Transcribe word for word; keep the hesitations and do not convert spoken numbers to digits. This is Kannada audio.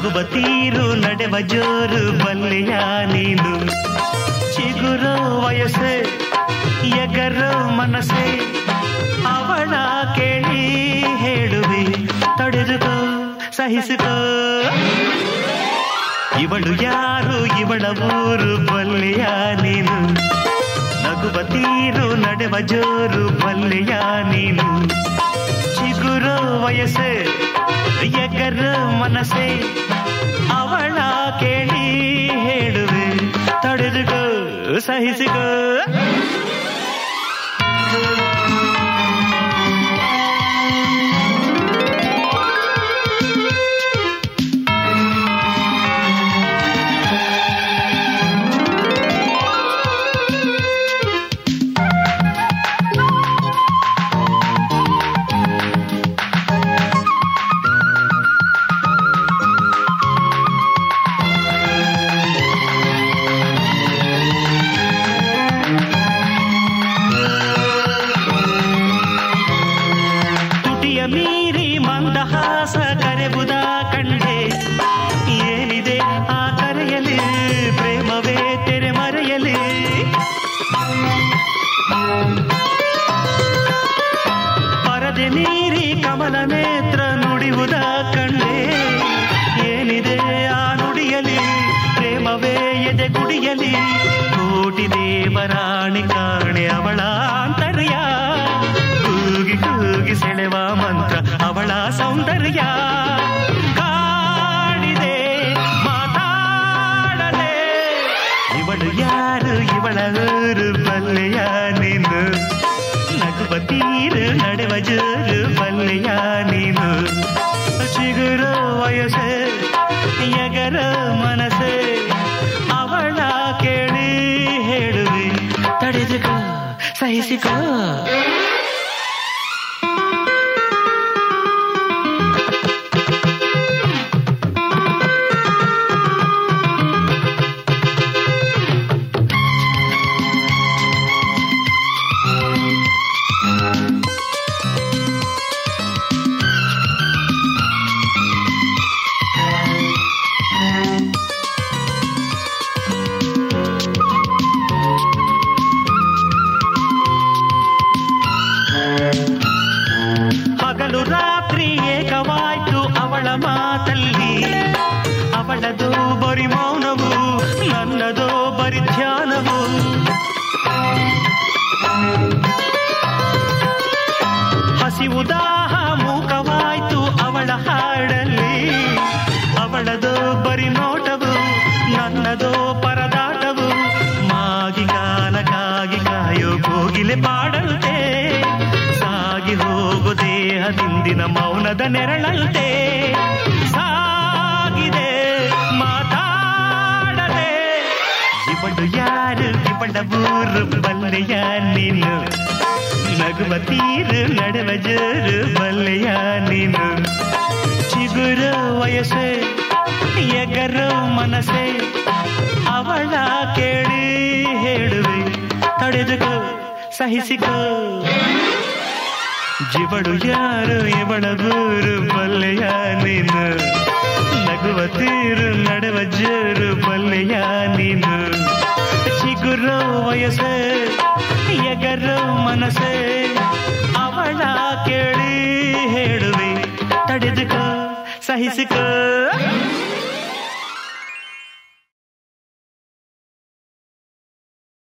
ನಗುವ ತೀರು ನಡೆವ ಜೋರು ಬಲ್ಲೆಯ ನೀನು. ಚಿಗುರೋ ವಯಸ್ಸೆ ಎಗರೋ ಮನಸ್ಸೆ ಅವಳ ಕೇಳಿ ಹೇಳುವೆ ತಡೆದುಕೋ ಸಹಿಸಿಕೋ. ಇವಳು ಯಾರು ಇವಳ ಊರು ಬಲ್ಲೆಯ ನೀನು. ನಗುವ ತೀರು ನಡೆವ ಜೋರು ಬಲ್ಲೆಯ ನೀನು. ಚಿಗುರೋ ವಯಸ್ಸೆ ಎಗರ ಮನಸ್ಸೆ ಅವಳ ಕೇಳಿ ಹೇಳುವೆ ತಡೆದುಕೋ ಸಹಿಸಿಕೋ. ಮೀರಿ ಮಂದಹಾಸ ಕರೆಬುದ ಕಂಡೆ ಏನಿದೆ ಆ ಕರೆಯಲಿ ಪ್ರೇಮವೇ ತೆರೆ ಮರೆಯಲಿ. ಪರದೆ ಮೀರಿ ಕಮಲ ನೇತ್ರ ನುಡಿಯುವುದ ಕಂಡೆ ಏನಿದೆ ಆ ನುಡಿಯಲಿ ಪ್ರೇಮವೇ ಎದೆ ಗುಡಿಯಲಿ. ಕೋಟಿ ದೇವರಾಣಿ ಕಾಣೆ ಅವಳ ಆಂತರ್ಯ ಕೂಗಿ ಕೂಗಿ ಸೆಳೆವ ಮಂತ್ರ ಅವಳ ಸೌಂದರ್ಯ. ಕಾಡಿದೆ ಮಾತಾಡದೆ ಇವಳು ಯಾರು ಇವಳ ಊರು ಬಲ್ಲೆಯ ನೀನು. ನಗುವ ತೀರು ನಡೆವ ಜೋರು ಬಲ್ಲೆಯ ನೀನು. ಚಿಗುರೋ ವಯಸ್ಸೆ ಎಗರ ಮನಸ್ಸೆ ಅವಳ ಕೇಳಿ ಹೇಳುವೆ ತಡೆದುಕೋ ಸಹಿಸಿಕೋ. ಹಗಲು ರಾತ್ರಿ ಏಕವಾಯ್ತು ಅವಳ ಮಾತಲ್ಲಿ ಅವಳದೋ ಬರಿ ಮೌನವು ನನ್ನದೋ ಬರಿ ಧ್ಯಾನವು. ಹಸಿವು ದಾಹ ಮೂಕವಾಯ್ತು ಅವಳ ಹಾಡಲ್ಲಿ ಅವಳದೋ ಬರಿ ನೋಟವು ನನ್ನದೋ ಪರದಾಟವು. ಮಾಗಿ ಕಾಲಕ್ಕಾಗಿ ಕಾಯೋ ಕೋಗಿಲೆ ಪಾಡಂತೆ ಸಾಗಿ ಹೋಗು ದೇಹದಿಂದಿನ ಮೌನದ ನೆರಳಂತೆ. ಸಾಗಿದೆ ಮಾತಾಡದೆ ಇವಳು ಯಾರು ಇವಳ ಊರು ಬಲ್ಲೆಯ ನೀನು. ನಗುವ ತೀರು ನಡೆವ ಜೋರು ಬಲ್ಲೆಯ ನೀನು. ಚಿಗುರೋ ವಯಸ್ಸೆ ಎಗರೋ ಮನಸ್ಸೆ ಅವಳ ಕೇಳಿ ಹೇಳುವೆ ತಡೆದುಕೋ ಸಹಿಸಿಕೋ. ಇವಳು ಯಾರು ಇವಳ ಊರು ಬಲ್ಲೆಯ ನೀನು. ನಗುವ ತೀರು ನಡೆವ ಜೋರು ಬಲ್ಲೆಯ ನೀನು. ಚಿಗುರೋ ವಯಸ್ಸೆ ಎಗರೋ ಮನಸ್ಸೆ ಅವಳ ಕೇಳಿ ಹೇಳುವೆ ತಡೆದುಕೋ ಸಹಿಸಿಕೋ.